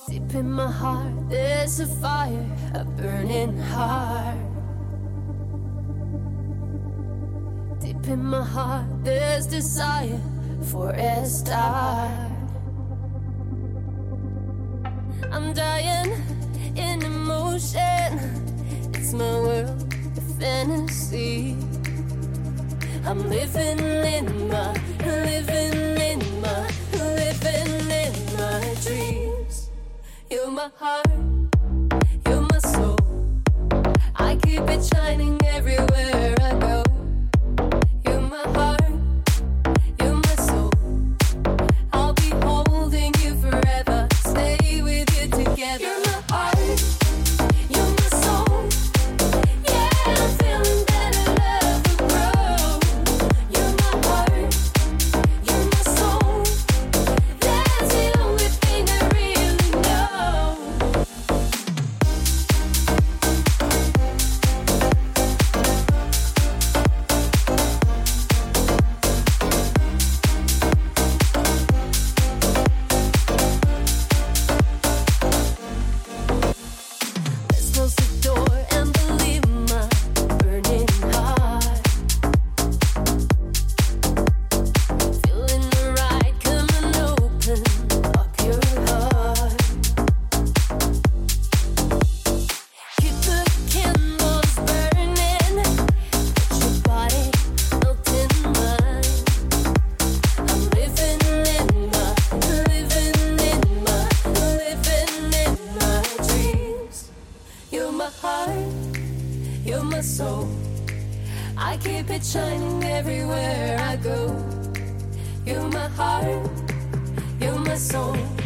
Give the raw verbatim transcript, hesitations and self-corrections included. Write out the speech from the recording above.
Deep in my heart, there's a fire, a burning heart. Deep in my heart, there's desire for a start. I'm dying in emotion. It's my world, a fantasy. I'm living in my, living in my, living in my dreams. You're my heart, you're my soul. I keep it shining everywhere I go. You're my heart, you're my soul. I'll be holding you forever, stay with you together. You're my heart, you're my soul. Yeah, I'm feeling better, love will grow. You're my heart, you're my soul. That's the only thing I really know. Let's close the door and believe my burning heart. Feeling the right, come and open up your heart. Keep the candles burning, let your body melt in mine. I'm living in my, living in my, living in my dreams. You're my heart, you're my soul. I keep it shining everywhere I go. You're my heart, you're my soul.